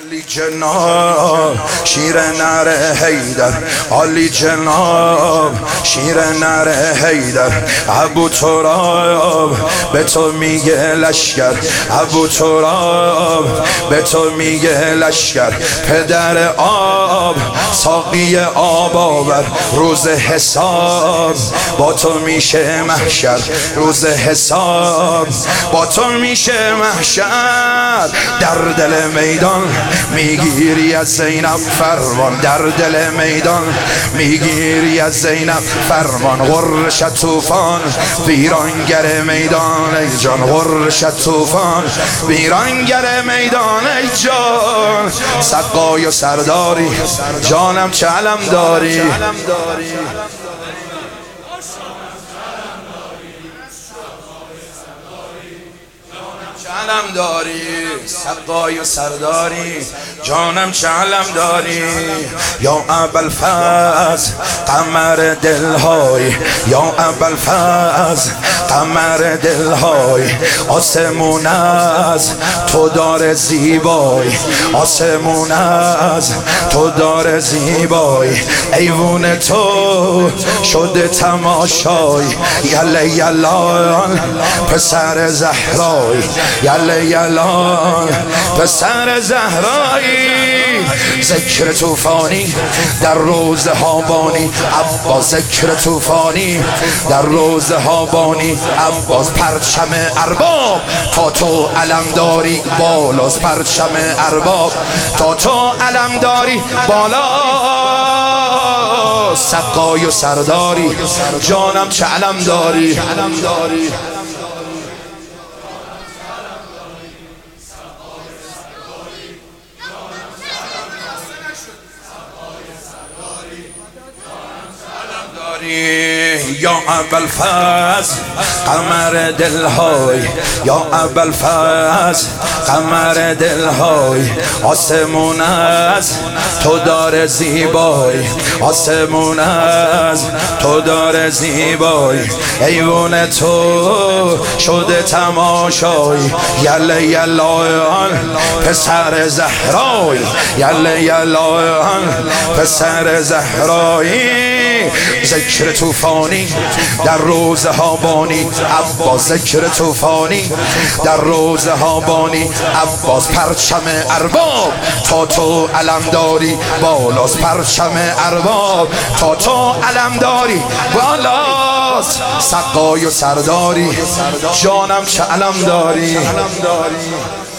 علی جناب شیر نره حیدر، علی جناب شیر نره حیدر. ابو تراب به تو میگه لشکر، ابو تراب به تو میگه لشکر. پدر آب ساقی آب آور، روز حساب با تو میشه محشر، روز حساب با تو میشه محشر. در دل میدان میگیری از زینب فرمان، در دل میدان میگیری از زینب فرمان. غرش طوفان ویرانگر میدان ای جان، غرش طوفان ویرانگر میدان ای جان. سقای و سرداری جانم چه علم داری، علم داری. سقای و سرداری جانم چه علم داری. یا ابوالفضل قمر دلهای، یا ابوالفضل قمر دلهای. آسمون از تو داره زیبای، آسمون از تو داره زیبای. ایوون تو شده تماشای، یله یلان پسر زهرای، یله یلان پسر زهرایی. ذکر طوفانی در روزها بانی عباس، ذکر طوفانی در روزها بانی عباس. پرچم ارباب تا تو علم داری بالاست، پرچم ارباب تا تو علم داری بالا. سقای و سرداری جانم چه علم داری، یا ابوالفضل قمر دلهای، یا ابوالفضل قمر دلهای. آسمون از تو داره زیبای، آسمون از تو داره زیبای. ایوون تو شده تماشای، یله یلان پسر زهرای، یله یلان پسر زهرایی. ذکر طوفانی در روزها بانی عباس، ذکر طوفانی در روزها بانی عباس. پرچم ارباب تا تو علم داری بالاست، پرچم ارباب تا تو علم داری بالاست. سقای و سرداری جانم چه علم داری.